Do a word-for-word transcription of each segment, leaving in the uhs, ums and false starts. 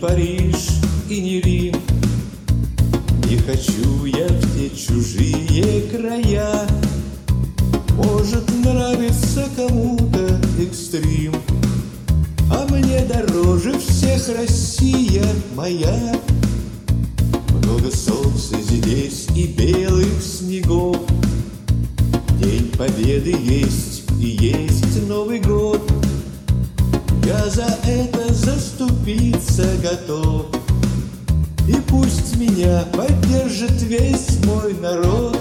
Париж и не Рим. Не хочу я в те чужие края. Может, нравится кому-то экстрим, а мне дороже всех Россия моя. Много солнца здесь и белых снегов. День Победы есть и есть Новый год. Я за это заступиться готов. И пусть меня поддержит весь мой народ.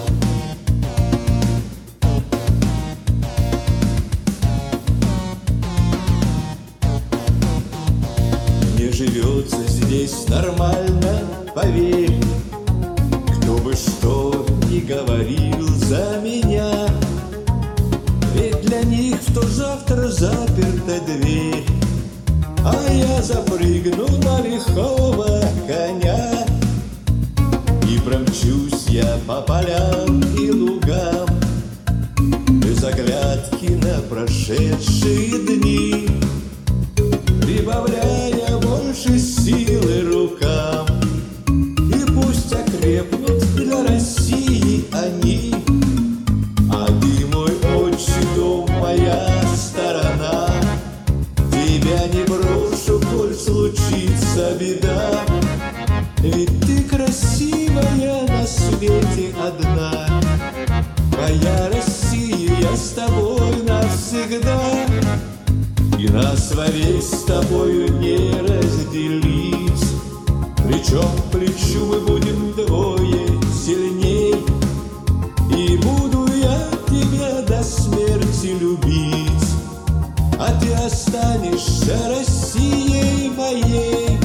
Мне живется здесь нормально, поверь. Кто бы что ни говорил за меня, ведь для них что завтра заперта дверь. А я запрыгну на лихого коня и промчусь я по полям и лугам, без оглядки на прошедшие дни, прибавляя больше силы рукам. И пусть окрепнут для России они, а ты мой отчий дом, моя сторона. Тебя не брошу, коль случится беда, ведь ты красивая на свете одна. Моя Россия, я с тобой навсегда. И нас вовек с тобою не разделить. Плечом к плечу мы будем двое сильней. И буду я тебя до смерти любить, а ты останешься Россией моей.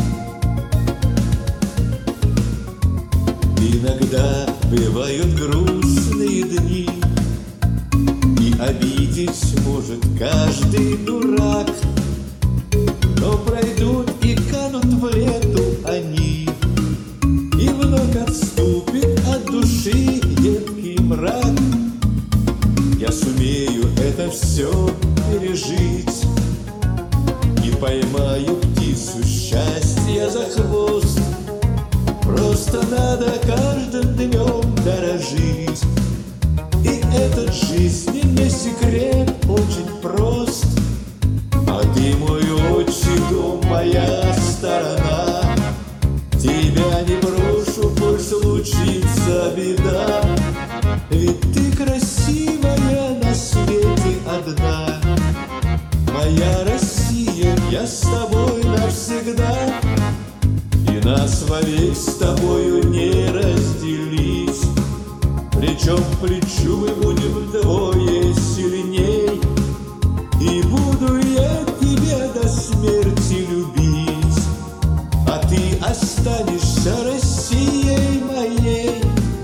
Иногда бывают грустные дни, и обидеть может каждый дурак, но пройдут и канут в лету они, и вновь отступит от души едкий мрак. Я сумею это все пережить и поймаю птицу счастья за хвост. Просто надо каждым днем дорожить. И этот жизненный секрет очень прост. А ты мой отчий дом, моя сторона. Тебя не брошу, коль случится беда, ведь ты красивая на свете одна. Моя Россия, я с тобой навсегда. И нас вовек с тобою не разделить. Плечом к плечу мы будем вдвое сильней. И буду я тебя до смерти любить, а ты останешься Россией моей.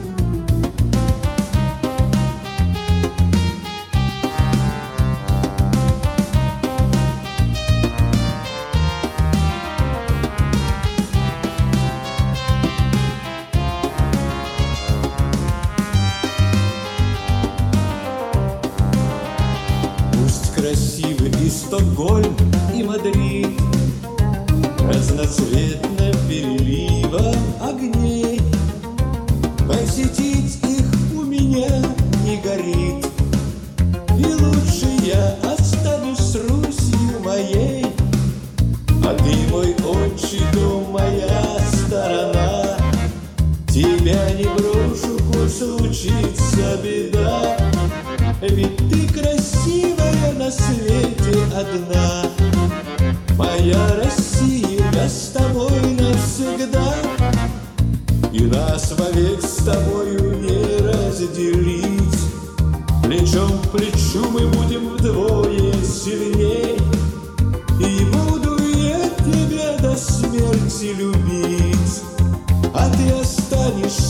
Красивы и Стокгольм, и Мадрид, разноцветным переливом огней. Посетить их у меня не горит, и лучше я останусь с Русью моей. А ты мой отчий дом, моя сторона. Тебя не брошу, коль случится беда, ведь ты красивая на свете одна. Моя Россия, я с тобой навсегда. И нас вовек с тобою не разделить. Плечом к плечу мы будем вдвое сильней. И буду я тебя до смерти любить, а ты останешься